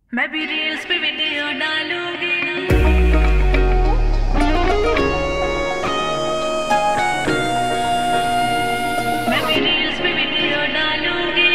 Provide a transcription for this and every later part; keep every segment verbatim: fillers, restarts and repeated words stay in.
मैं भी रील्स पे वीडियो डालूंगी। मैं भी रील्स पे वीडियो डालूंगी।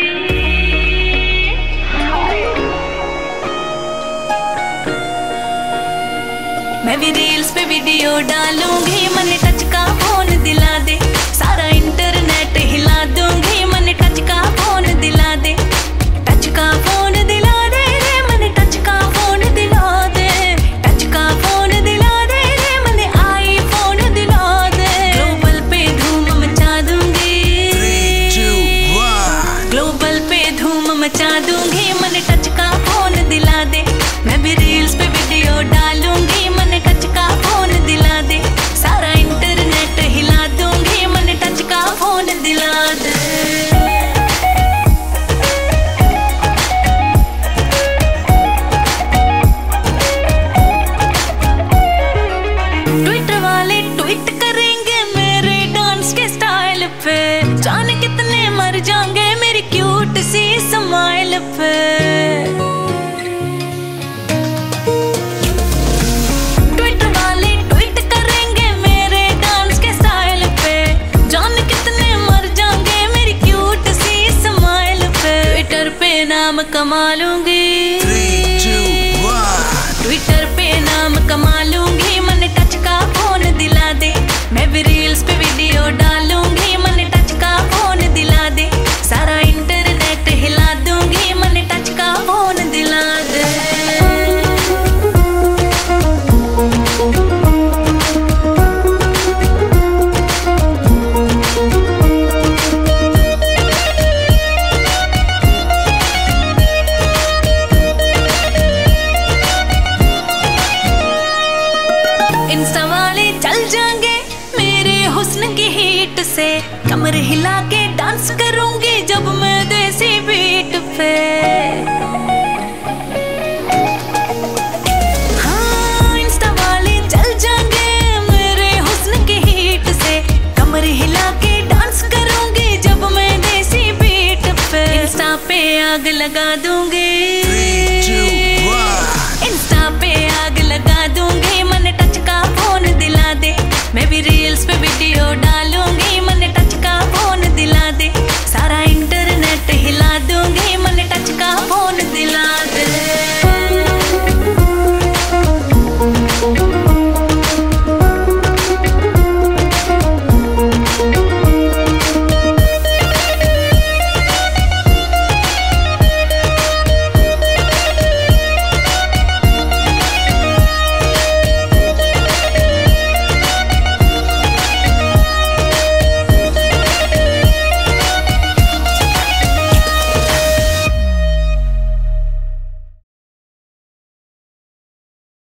मैं भी रील्स पे वीडियो डालूंगी। मन टच का फोन दिला दे, सारा इंटरनेट हिला दूंगी। मन टच का फोन दिला दे, टच का फोन दिला दे रे। मन टच का फोन दिला दे, टच का फोन दिला दे रे। मन आई फोन दिला दे। ग्लोबल पे धूम मचा दूंगी, ग्लोबल पे धूम मचा दूंगी। मन टच का फोन दिला दे, मैं भी रील्स पे वीडियो डालूंगी। मन टच का फोन दिला दे, सारा इंटरनेट हिला दूंगी। मन टच का फोन दिला दे। ट्विटर वाले ट्वीट करेंगे मेरे डांस के स्टाइल पे, जाने कितने मर जाएंगे मेरी क्यूट सी स्माइल पे। ट्विटर वाले ट्वीट करेंगे मेरे डांस के स्टाइल पे, जाने कितने मर जाएंगे मेरी क्यूट सी स्माइल पे। ट्विटर पे नाम कमा लूंगी, ट्विटर पे नाम कमा लूंगी। मन टच का फोन दिला दे, मैं भी रील्स पे वीडियो डालूंगी। मन टच का फोन दिला दे, सारा इंटरनेट हिला दूंगी। मन टच का फोन दिला दे। इंस्टा वाले चल जाएंगे मेरे हुस्न की हीट से, कमर हिला के डांस करूंगी जब मैं देसी बीट पे। हाँ, इंस्टा वाले चल जाएंगे मेरे हुस्न की हीट से, कमर हिला के डांस करूंगी जब मैं देसी बीट पे। इंस्टा पे आग लगा दूंगी, इंस्टा पे आग लगा दूंगी। मन टच का फोन दिला दे, मैं भी रील्स पे वीडियो डालूंगी। मन टच का फोन दिला दे, सारा इंटरनेट हिला दूंगी। मन टच का फोन दिला दे।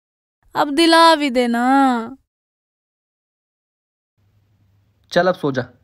अब दिला भी देना। चल अब सो जा।